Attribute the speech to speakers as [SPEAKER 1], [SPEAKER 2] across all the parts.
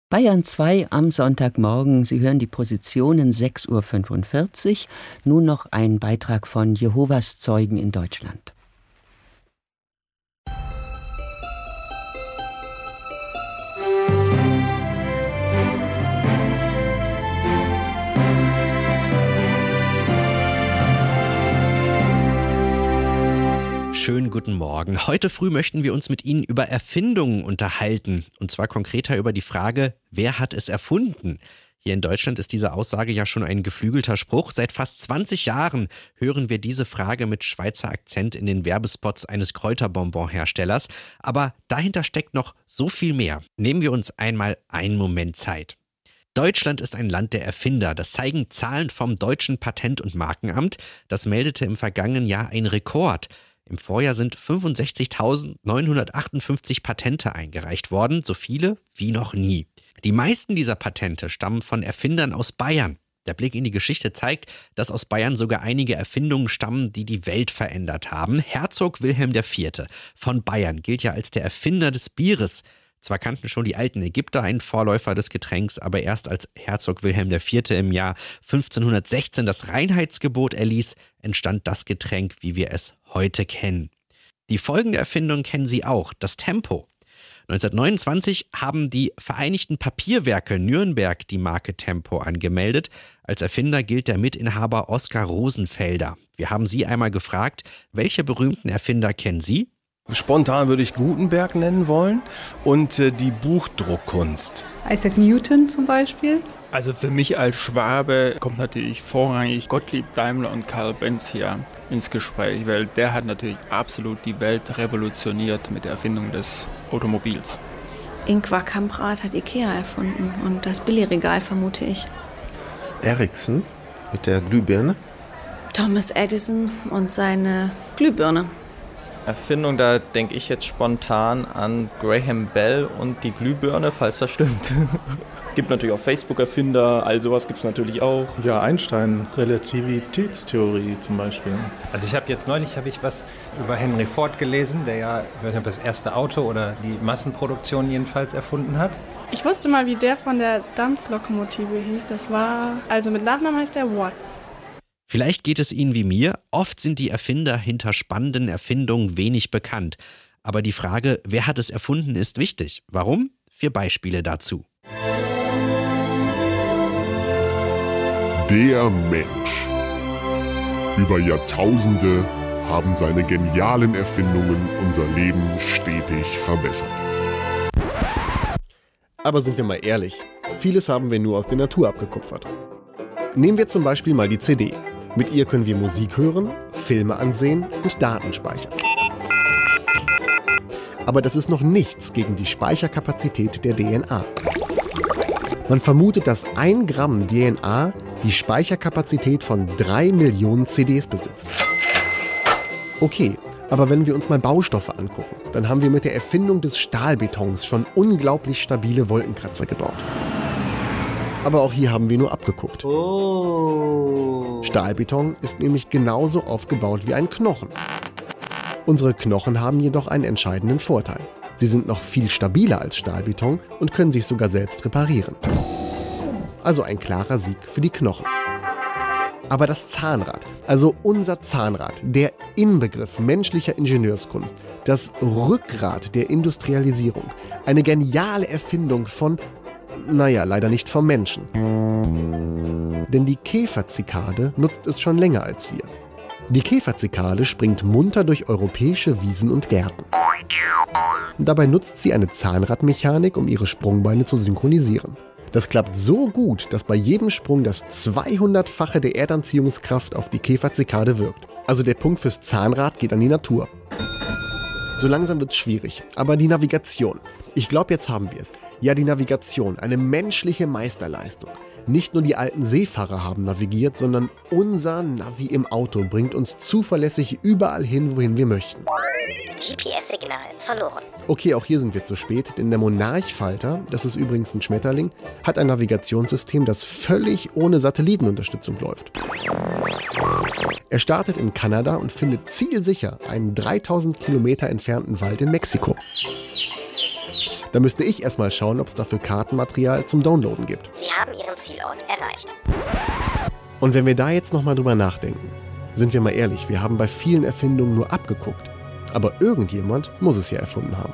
[SPEAKER 1] Bayern 2 am Sonntagmorgen. Sie hören die Positionen 6:45 Uhr. Nun noch ein Beitrag von Jehovas Zeugen in Deutschland.
[SPEAKER 2] Schönen guten Morgen. Heute früh möchten wir uns mit Ihnen über Erfindungen unterhalten. Und zwar konkreter über die Frage, wer hat es erfunden? Hier in Deutschland ist diese Aussage ja schon ein geflügelter Spruch. Seit fast 20 Jahren hören wir diese Frage mit Schweizer Akzent in den Werbespots eines Kräuterbonbon-Herstellers. Aber dahinter steckt noch so viel mehr. Nehmen wir uns einmal einen Moment Zeit. Deutschland ist ein Land der Erfinder. Das zeigen Zahlen vom Deutschen Patent- und Markenamt. Das meldete im vergangenen Jahr einen Rekord. Im Vorjahr sind 65.958 Patente eingereicht worden, so viele wie noch nie. Die meisten dieser Patente stammen von Erfindern aus Bayern. Der Blick in die Geschichte zeigt, dass aus Bayern sogar einige Erfindungen stammen, die die Welt verändert haben. Herzog Wilhelm IV. von Bayern gilt ja als der Erfinder des Bieres. Zwar kannten schon die alten Ägypter einen Vorläufer des Getränks, aber erst als Herzog Wilhelm IV. Im Jahr 1516 das Reinheitsgebot erließ, entstand das Getränk, wie wir es heute kennen. Die folgende Erfindung kennen Sie auch, das Tempo. 1929 haben die Vereinigten Papierwerke Nürnberg die Marke Tempo angemeldet. Als Erfinder gilt der Mitinhaber Oskar Rosenfelder. Wir haben Sie einmal gefragt, welche berühmten Erfinder kennen Sie?
[SPEAKER 3] Spontan würde ich Gutenberg nennen wollen und die Buchdruckkunst.
[SPEAKER 4] Isaac Newton zum Beispiel.
[SPEAKER 5] Also für mich als Schwabe kommt natürlich vorrangig Gottlieb Daimler und Karl Benz hier ins Gespräch, weil der hat natürlich absolut die Welt revolutioniert mit der Erfindung des Automobils.
[SPEAKER 6] Ingvar Kamprad hat Ikea erfunden und das Billigregal, vermute ich.
[SPEAKER 7] Ericsson mit der Glühbirne.
[SPEAKER 6] Thomas Edison und seine Glühbirne.
[SPEAKER 8] Erfindung, da denke ich jetzt spontan an Graham Bell und die Glühbirne, falls das stimmt.
[SPEAKER 9] Gibt natürlich auch Facebook-Erfinder, all sowas gibt es natürlich auch.
[SPEAKER 10] Ja, Einstein, Relativitätstheorie zum Beispiel.
[SPEAKER 11] Also neulich habe ich was über Henry Ford gelesen, der ja, ich weiß nicht, ob das erste Auto oder die Massenproduktion jedenfalls erfunden hat.
[SPEAKER 4] Ich wusste mal, wie der von der Dampflokomotive hieß. Also mit Nachnamen heißt der Watts.
[SPEAKER 2] Vielleicht geht es Ihnen wie mir. Oft sind die Erfinder hinter spannenden Erfindungen wenig bekannt. Aber die Frage, wer hat es erfunden, ist wichtig. Warum? 4 Beispiele dazu.
[SPEAKER 12] Der Mensch. Über Jahrtausende haben seine genialen Erfindungen unser Leben stetig verbessert.
[SPEAKER 7] Aber sind wir mal ehrlich, vieles haben wir nur aus der Natur abgekupfert. Nehmen wir zum Beispiel mal die CD. Mit ihr können wir Musik hören, Filme ansehen und Daten speichern. Aber das ist noch nichts gegen die Speicherkapazität der DNA. Man vermutet, dass 1 Gramm DNA die Speicherkapazität von 3 Millionen CDs besitzt. Okay, aber wenn wir uns mal Baustoffe angucken, dann haben wir mit der Erfindung des Stahlbetons schon unglaublich stabile Wolkenkratzer gebaut. Aber auch hier haben wir nur abgeguckt. Stahlbeton ist nämlich genauso aufgebaut wie ein Knochen. Unsere Knochen haben jedoch einen entscheidenden Vorteil. Sie sind noch viel stabiler als Stahlbeton und können sich sogar selbst reparieren. Also ein klarer Sieg für die Knochen. Aber das Zahnrad, also unser Zahnrad, der Inbegriff menschlicher Ingenieurskunst, das Rückgrat der Industrialisierung, eine geniale Erfindung leider nicht vom Menschen. Denn die Käferzikade nutzt es schon länger als wir. Die Käferzikade springt munter durch europäische Wiesen und Gärten. Dabei nutzt sie eine Zahnradmechanik, um ihre Sprungbeine zu synchronisieren. Das klappt so gut, dass bei jedem Sprung das 200-fache der Erdanziehungskraft auf die Käferzikade wirkt. Also der Punkt fürs Zahnrad geht an die Natur. So langsam wird's schwierig, aber die Navigation. Ich glaube, jetzt haben wir es. Ja, die Navigation, eine menschliche Meisterleistung. Nicht nur die alten Seefahrer haben navigiert, sondern unser Navi im Auto bringt uns zuverlässig überall hin, wohin wir möchten.
[SPEAKER 13] GPS-Signal verloren.
[SPEAKER 7] Okay, auch hier sind wir zu spät, denn der Monarch-Falter, das ist übrigens ein Schmetterling, hat ein Navigationssystem, das völlig ohne Satellitenunterstützung läuft. Er startet in Kanada und findet zielsicher einen 3000 Kilometer entfernten Wald in Mexiko. Da müsste ich erstmal schauen, ob es dafür Kartenmaterial zum Downloaden gibt.
[SPEAKER 13] Sie haben Ihren Zielort erreicht.
[SPEAKER 7] Und wenn wir da jetzt nochmal drüber nachdenken, sind wir mal ehrlich, wir haben bei vielen Erfindungen nur abgeguckt. Aber irgendjemand muss es ja erfunden haben.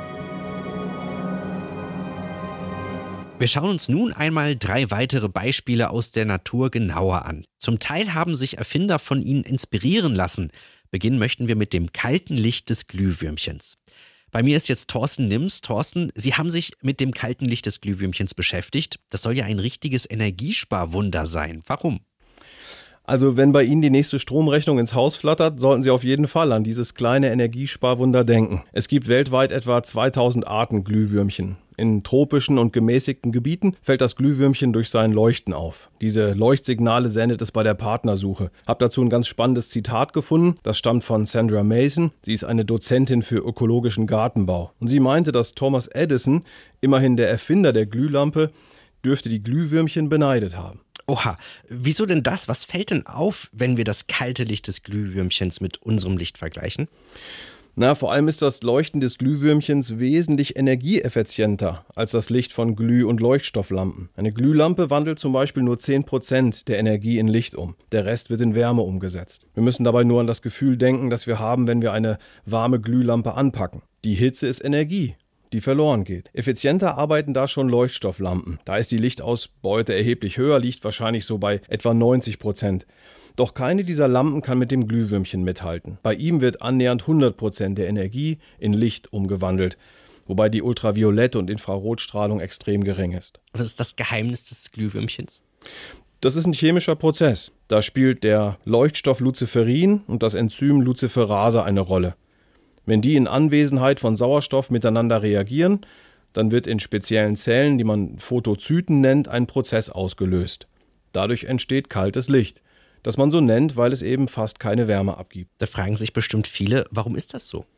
[SPEAKER 2] Wir schauen uns nun einmal 3 weitere Beispiele aus der Natur genauer an. Zum Teil haben sich Erfinder von ihnen inspirieren lassen. Beginnen möchten wir mit dem kalten Licht des Glühwürmchens. Bei mir ist jetzt Thorsten Nims. Thorsten, Sie haben sich mit dem kalten Licht des Glühwürmchens beschäftigt. Das soll ja ein richtiges Energiesparwunder sein. Warum?
[SPEAKER 3] Also wenn bei Ihnen die nächste Stromrechnung ins Haus flattert, sollten Sie auf jeden Fall an dieses kleine Energiesparwunder denken. Es gibt weltweit etwa 2000 Arten Glühwürmchen. In tropischen und gemäßigten Gebieten fällt das Glühwürmchen durch sein Leuchten auf. Diese Leuchtsignale sendet es bei der Partnersuche. Hab dazu ein ganz spannendes Zitat gefunden. Das stammt von Sandra Mason. Sie ist eine Dozentin für ökologischen Gartenbau. Und sie meinte, dass Thomas Edison, immerhin der Erfinder der Glühlampe, dürfte die Glühwürmchen beneidet haben.
[SPEAKER 2] Oha, wieso denn das? Was fällt denn auf, wenn wir das kalte Licht des Glühwürmchens mit unserem Licht vergleichen?
[SPEAKER 3] Vor allem ist das Leuchten des Glühwürmchens wesentlich energieeffizienter als das Licht von Glüh- und Leuchtstofflampen. Eine Glühlampe wandelt zum Beispiel nur 10% der Energie in Licht um. Der Rest wird in Wärme umgesetzt. Wir müssen dabei nur an das Gefühl denken, das wir haben, wenn wir eine warme Glühlampe anpacken. Die Hitze ist Energie, die verloren geht. Effizienter arbeiten da schon Leuchtstofflampen. Da ist die Lichtausbeute erheblich höher, liegt wahrscheinlich so bei etwa 90%. Doch keine dieser Lampen kann mit dem Glühwürmchen mithalten. Bei ihm wird annähernd 100% der Energie in Licht umgewandelt, wobei die Ultraviolett- und Infrarotstrahlung extrem gering ist.
[SPEAKER 2] Was ist das Geheimnis des Glühwürmchens?
[SPEAKER 3] Das ist ein chemischer Prozess. Da spielt der Leuchtstoff Luciferin und das Enzym Luciferase eine Rolle. Wenn die in Anwesenheit von Sauerstoff miteinander reagieren, dann wird in speziellen Zellen, die man Photozyten nennt, ein Prozess ausgelöst. Dadurch entsteht kaltes Licht, das man so nennt, weil es eben fast keine Wärme abgibt.
[SPEAKER 2] Da fragen sich bestimmt viele, warum ist das so?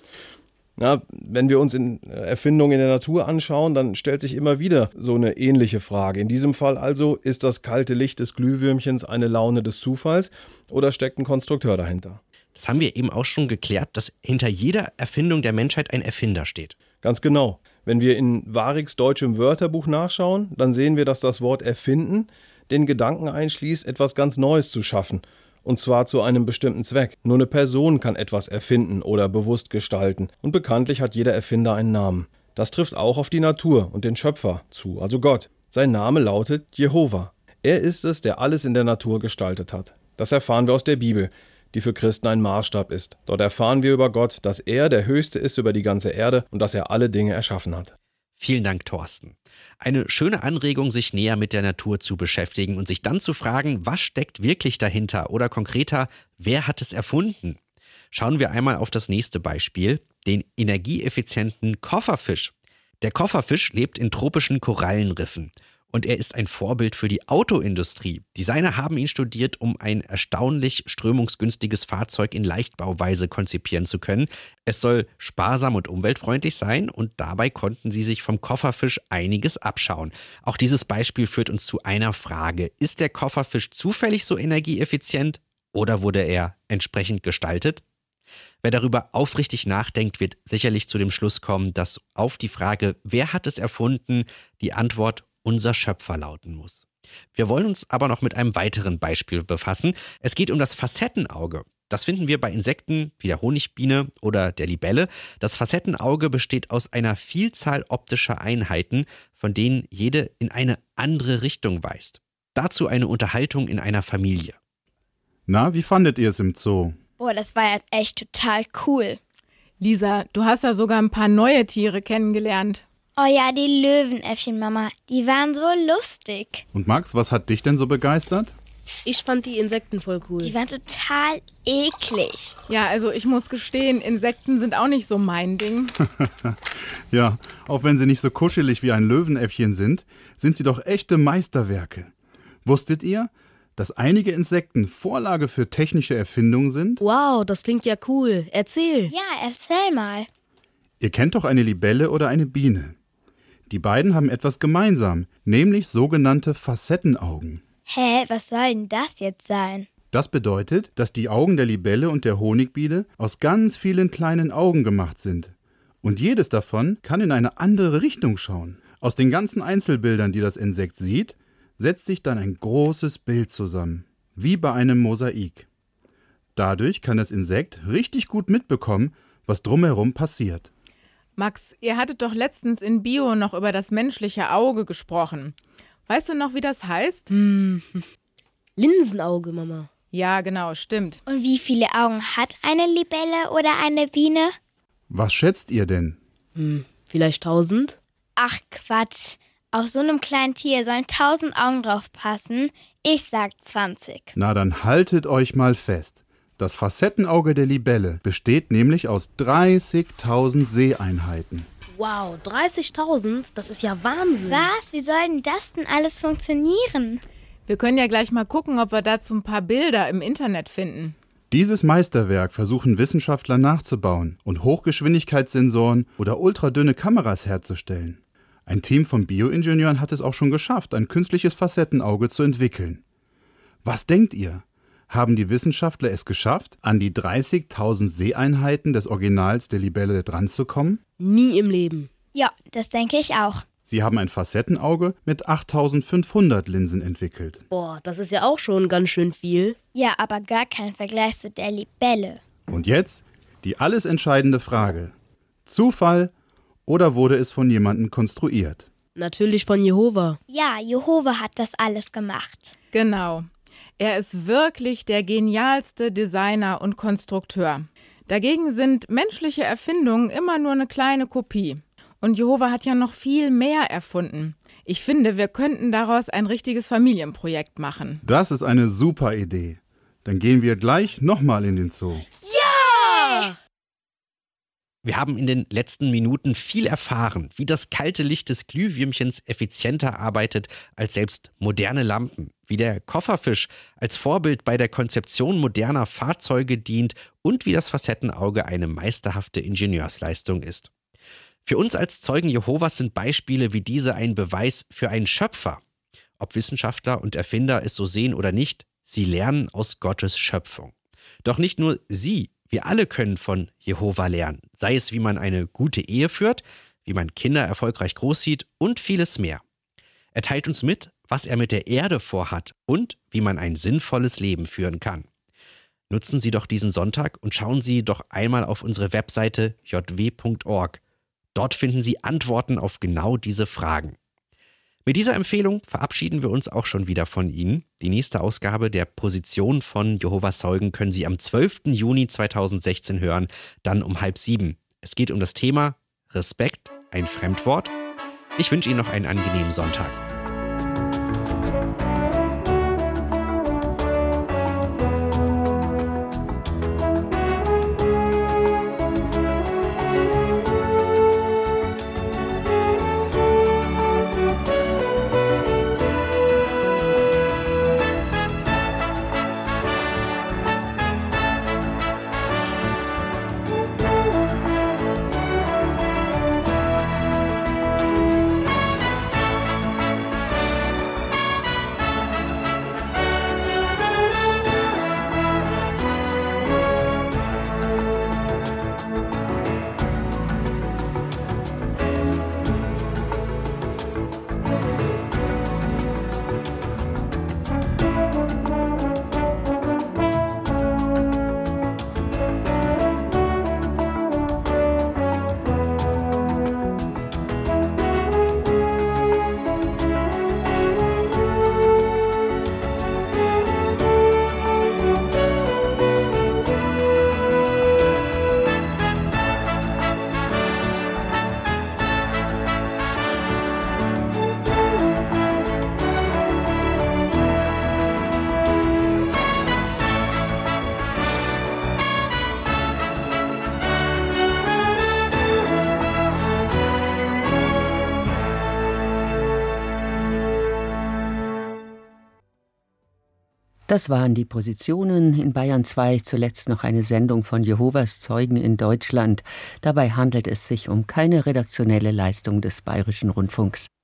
[SPEAKER 3] Wenn wir uns Erfindungen in der Natur anschauen, dann stellt sich immer wieder so eine ähnliche Frage. In diesem Fall also, ist das kalte Licht des Glühwürmchens eine Laune des Zufalls oder steckt ein Konstrukteur dahinter?
[SPEAKER 2] Das haben wir eben auch schon geklärt, dass hinter jeder Erfindung der Menschheit ein Erfinder steht.
[SPEAKER 3] Ganz genau. Wenn wir in Waricks deutschem Wörterbuch nachschauen, dann sehen wir, dass das Wort erfinden den Gedanken einschließt, etwas ganz Neues zu schaffen. Und zwar zu einem bestimmten Zweck. Nur eine Person kann etwas erfinden oder bewusst gestalten. Und bekanntlich hat jeder Erfinder einen Namen. Das trifft auch auf die Natur und den Schöpfer zu, also Gott. Sein Name lautet Jehova. Er ist es, der alles in der Natur gestaltet hat. Das erfahren wir aus der Bibel, die für Christen ein Maßstab ist. Dort erfahren wir über Gott, dass er der Höchste ist über die ganze Erde und dass er alle Dinge erschaffen hat.
[SPEAKER 2] Vielen Dank, Thorsten. Eine schöne Anregung, sich näher mit der Natur zu beschäftigen und sich dann zu fragen, was steckt wirklich dahinter oder konkreter, wer hat es erfunden? Schauen wir einmal auf das nächste Beispiel, den energieeffizienten Kofferfisch. Der Kofferfisch lebt in tropischen Korallenriffen. Und er ist ein Vorbild für die Autoindustrie. Designer haben ihn studiert, um ein erstaunlich strömungsgünstiges Fahrzeug in Leichtbauweise konzipieren zu können. Es soll sparsam und umweltfreundlich sein und dabei konnten sie sich vom Kofferfisch einiges abschauen. Auch dieses Beispiel führt uns zu einer Frage. Ist der Kofferfisch zufällig so energieeffizient oder wurde er entsprechend gestaltet? Wer darüber aufrichtig nachdenkt, wird sicherlich zu dem Schluss kommen, dass auf die Frage, wer hat es erfunden, die Antwort unser Schöpfer lauten muss. Wir wollen uns aber noch mit einem weiteren Beispiel befassen. Es geht um das Facettenauge. Das finden wir bei Insekten wie der Honigbiene oder der Libelle. Das Facettenauge besteht aus einer Vielzahl optischer Einheiten, von denen jede in eine andere Richtung weist. Dazu eine Unterhaltung in einer Familie.
[SPEAKER 14] Na, wie fandet ihr es im Zoo?
[SPEAKER 15] Boah, das war ja echt total cool.
[SPEAKER 16] Lisa, du hast ja sogar ein paar neue Tiere kennengelernt.
[SPEAKER 15] Oh ja, die Löwenäffchen, Mama, die waren so lustig.
[SPEAKER 14] Und Max, was hat dich denn so begeistert?
[SPEAKER 17] Ich fand die Insekten voll cool.
[SPEAKER 15] Die waren total eklig.
[SPEAKER 16] Ja, also ich muss gestehen, Insekten sind auch nicht so mein Ding.
[SPEAKER 14] Ja, auch wenn sie nicht so kuschelig wie ein Löwenäffchen sind sie doch echte Meisterwerke. Wusstet ihr, dass einige Insekten Vorlage für technische Erfindungen sind?
[SPEAKER 17] Wow, das klingt ja cool. Erzähl.
[SPEAKER 15] Ja, erzähl mal.
[SPEAKER 14] Ihr kennt doch eine Libelle oder eine Biene. Die beiden haben etwas gemeinsam, nämlich sogenannte Facettenaugen.
[SPEAKER 15] Hä, was soll denn das jetzt sein?
[SPEAKER 14] Das bedeutet, dass die Augen der Libelle und der Honigbiene aus ganz vielen kleinen Augen gemacht sind. Und jedes davon kann in eine andere Richtung schauen. Aus den ganzen Einzelbildern, die das Insekt sieht, setzt sich dann ein großes Bild zusammen, wie bei einem Mosaik. Dadurch kann das Insekt richtig gut mitbekommen, was drumherum passiert.
[SPEAKER 16] Max, ihr hattet doch letztens in Bio noch über das menschliche Auge gesprochen. Weißt du noch, wie das heißt?
[SPEAKER 17] Linsenauge, Mama.
[SPEAKER 16] Ja, genau, stimmt.
[SPEAKER 15] Und wie viele Augen hat eine Libelle oder eine Biene?
[SPEAKER 14] Was schätzt ihr denn?
[SPEAKER 17] Vielleicht 1000?
[SPEAKER 15] Ach Quatsch. Auf so einem kleinen Tier sollen 1000 Augen drauf passen. Ich sag 20.
[SPEAKER 14] Na, dann haltet euch mal fest. Das Facettenauge der Libelle besteht nämlich aus 30.000 Seheinheiten.
[SPEAKER 17] Wow, 30.000? Das ist ja Wahnsinn.
[SPEAKER 15] Was? Wie soll denn das denn alles funktionieren?
[SPEAKER 16] Wir können ja gleich mal gucken, ob wir dazu ein paar Bilder im Internet finden.
[SPEAKER 14] Dieses Meisterwerk versuchen Wissenschaftler nachzubauen und Hochgeschwindigkeitssensoren oder ultradünne Kameras herzustellen. Ein Team von Bioingenieuren hat es auch schon geschafft, ein künstliches Facettenauge zu entwickeln. Was denkt ihr? Haben die Wissenschaftler es geschafft, an die 30.000 Seheinheiten des Originals der Libelle dranzukommen?
[SPEAKER 17] Nie im Leben.
[SPEAKER 15] Ja, das denke ich auch.
[SPEAKER 14] Sie haben ein Facettenauge mit 8.500 Linsen entwickelt.
[SPEAKER 17] Boah, das ist ja auch schon ganz schön viel.
[SPEAKER 15] Ja, aber gar kein Vergleich zu der Libelle.
[SPEAKER 14] Und jetzt die alles entscheidende Frage. Zufall oder wurde es von jemandem konstruiert?
[SPEAKER 17] Natürlich von Jehova.
[SPEAKER 15] Ja, Jehova hat das alles gemacht.
[SPEAKER 16] Genau. Er ist wirklich der genialste Designer und Konstrukteur. Dagegen sind menschliche Erfindungen immer nur eine kleine Kopie. Und Jehova hat ja noch viel mehr erfunden. Ich finde, wir könnten daraus ein richtiges Familienprojekt machen.
[SPEAKER 14] Das ist eine super Idee. Dann gehen wir gleich nochmal in den Zoo.
[SPEAKER 17] Ja!
[SPEAKER 2] Wir haben in den letzten Minuten viel erfahren, wie das kalte Licht des Glühwürmchens effizienter arbeitet als selbst moderne Lampen, wie der Kofferfisch als Vorbild bei der Konzeption moderner Fahrzeuge dient und wie das Facettenauge eine meisterhafte Ingenieursleistung ist. Für uns als Zeugen Jehovas sind Beispiele wie diese ein Beweis für einen Schöpfer. Ob Wissenschaftler und Erfinder es so sehen oder nicht, sie lernen aus Gottes Schöpfung. Doch nicht nur sie, wir alle können von Jehova lernen, sei es wie man eine gute Ehe führt, wie man Kinder erfolgreich großzieht und vieles mehr. Er teilt uns mit, was er mit der Erde vorhat und wie man ein sinnvolles Leben führen kann. Nutzen Sie doch diesen Sonntag und schauen Sie doch einmal auf unsere Webseite jw.org. Dort finden Sie Antworten auf genau diese Fragen. Mit dieser Empfehlung verabschieden wir uns auch schon wieder von Ihnen. Die nächste Ausgabe der Position von Jehovas Zeugen können Sie am 12. Juni 2016 hören, dann um 6:30. Es geht um das Thema Respekt, ein Fremdwort. Ich wünsche Ihnen noch einen angenehmen Sonntag.
[SPEAKER 1] Das waren die Positionen in Bayern 2, zuletzt noch eine Sendung von Jehovas Zeugen in Deutschland. Dabei handelt es sich um keine redaktionelle Leistung des Bayerischen Rundfunks.